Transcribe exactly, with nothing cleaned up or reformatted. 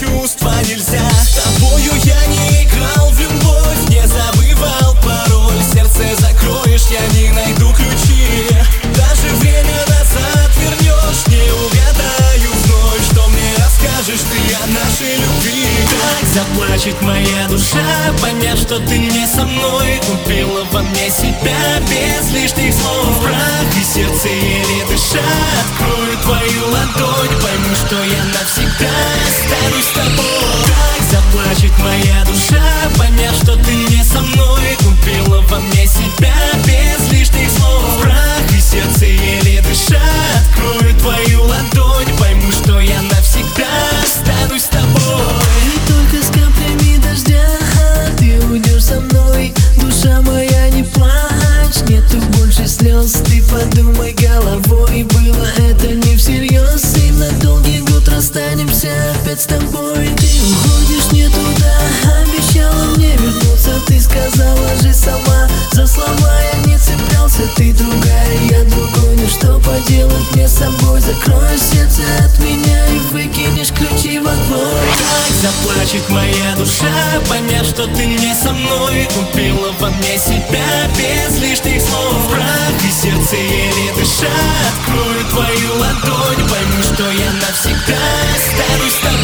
чувства нельзя. С тобою я не играл в любовь, не забывал пароль. Сердце закроешь, я не найду ключи. Даже время назад вернешь, не угадаю вновь. Что мне расскажешь ты о нашей любви? Как заплачет моя душа, поняв, что ты не со мной. Убила во мне себя без лишних слов. Прах и сердце еле дыша. Открою твою ладонь, пойму, что я навсегда останусь с тобой. Как заплачет моя душа, поняв, что ты не со мной. Убила во мне себя без лишних слов. Прах и сердце еле дыша. Открою твою ладонь, пойму, что я навсегда останусь с тобой. И только с каплями дождя ты уйдешь со мной. Душа моя, не плачь, нету больше слез. Ты подумай головой, было это не всерьез. И на долгий год расстанемся опять с тобой. Ты уходишь не туда, обещала мне вернуться. Ты сказала же сама, за слова я не цеплялся. Ты другая, я другой, ну что поделать мне с собой? Закроешь сердце от меня и выкинешь ключи в огонь. Как заплачет моя душа, поняв, что ты не со мной. Убила во мне себя без лишних слов. Прах и сердце еле дыша. Открою твою ладонь, пойму, что я навсегда останусь с тобой.